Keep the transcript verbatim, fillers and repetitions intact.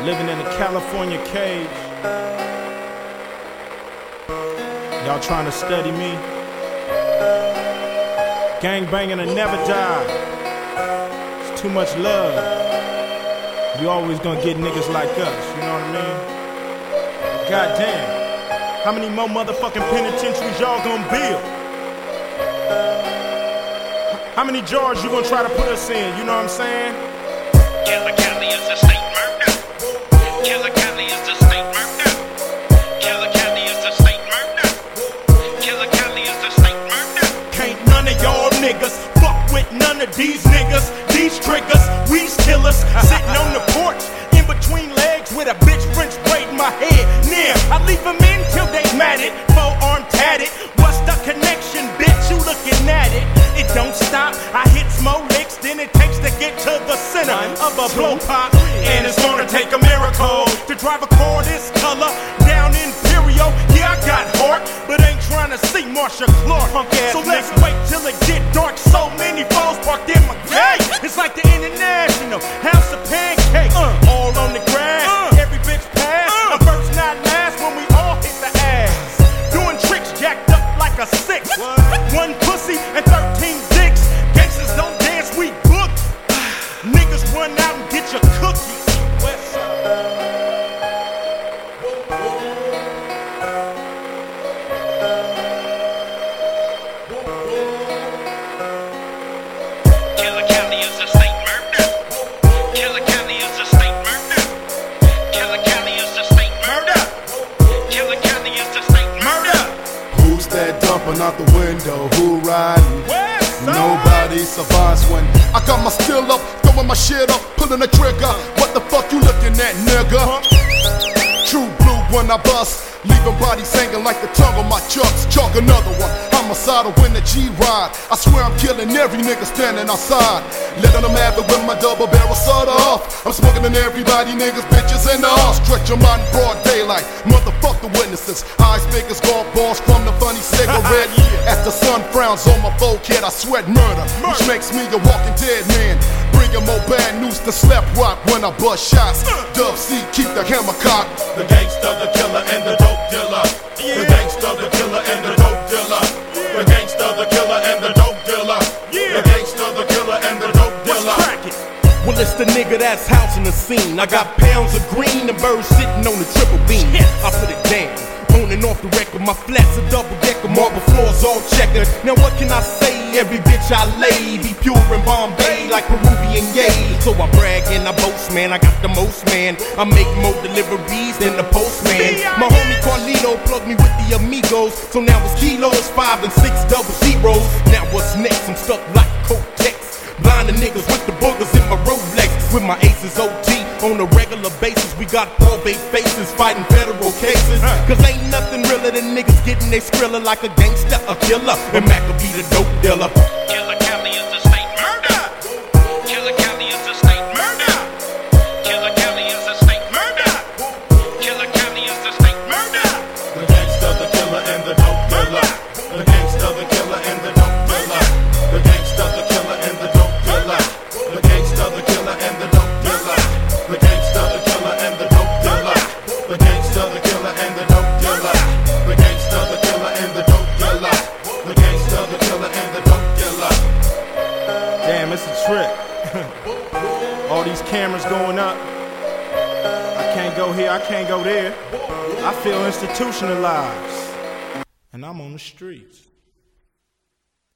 living in a California cage. Y'all trying to study me. Gangbanging will never die. It's too much love. You always gonna get niggas like us, you know what I mean? Goddamn, how many more motherfucking penitentiaries y'all gonna build? How many jars you gonna try to put us in, you know what I'm saying? Killer Cali is a state murder. Killer Cali is a state murder. Killer Cali is a state murder. Killer Cali is a state murder. Can't none of y'all niggas fuck with none of these niggas. These triggers, we's killers. Sitting on the porch, in between legs with a bitch French braiding my head. Near, I leave them in till they mad it. Four-arm tatted. What's the connection, bitch? You looking at it. It don't stop. I hit more licks than it takes to get to the center of a blow pop. And it's gonna take a miracle to drive a car this color down Imperial. Yeah, I got heart, but ain't trying to see Marsha Clark. So let's wait till it get dark. So many foes parked in my gate. It's like the International House of Pancakes. All on the grass, every bitch pass. I'm first, not last when we all hit the ass. Doing tricks jacked up like a six. One pussy and thirteen dicks. Gangsters don't dance, we book. Niggas run out and get your cookies. West side. Killer Cali is a state murder. Killer Cali is a state murder. Killer Cali is a state murder. Killer Cali is a state murder. Who's that dumping out the window? Who riding? Nobody survives when I got my steel up, throwing my shit up, pulling the trigger. What the fuck you looking at, nigga? True blue when I bust, leaving bodies hanging like the tongue on my chucks. Chalk another one, homicidal when the G-ride. I swear I'm killing every nigga standing outside, letting them have it with my double barrel soda off. I'm smoking in everybody, niggas, bitches, and all. Stretch them out in broad daylight, motherfuck the witnesses. Eyes big as golf balls from the funny cigarette. As the sun frowns on my forehead, I sweat murder, which makes me a walking dead man. Bringing more bad news to slap rock when I bust shots. Dub C, keep the hammer cocked. The gangster, the killer, and the dope dealer. The gangster, the killer, and the dope dealer. The gangster, the killer, and the dope dealer. The gangster, the killer, and the dope dealer. Well, it's the nigga that's housing the scene. I got pounds of green and birds sitting on the triple beam. I put it down, on and off the record. My flats are double decker, marble floors all checkered. Now what can I say? Every bitch I lay be pure in Bombay like Peruvian yay. So I brag and I boast, man, I got the most, man. I make more deliveries than the postman. My homie Carlito plugged me with the amigos, so now it's kilos, five and six double zeros. Now what's next? I'm stuck like Kotex, blinding niggas with the boogers in my Rolex. With my aces O T on a regular basis, we got probate faces fighting federal cases. Cause ain't nothing realer than niggas getting they skrilla like a gangster, a killer, and Mac will be the dope dealer. Killer Cali is a state murder. Killer Cali is a state murder. Killer Cali is a state murder. Killer Cali is a state murder. The gangster, the killer, and the dope dealer. The gangster, the killer, and the dope dealer. The gangster, the killer, and the dope dealer. The gangster, the killer, and the dope dealer. The gangster, the killer, and the dope dealer. The gangster, the killer, and the dope dealer. The gangster, the killer, and the dope dealer. The gangster, the killer, and the dope dealer. Damn, it's a trip. All these cameras going up. I can't go here, I can't go there. I feel institutionalized. And I'm on the streets.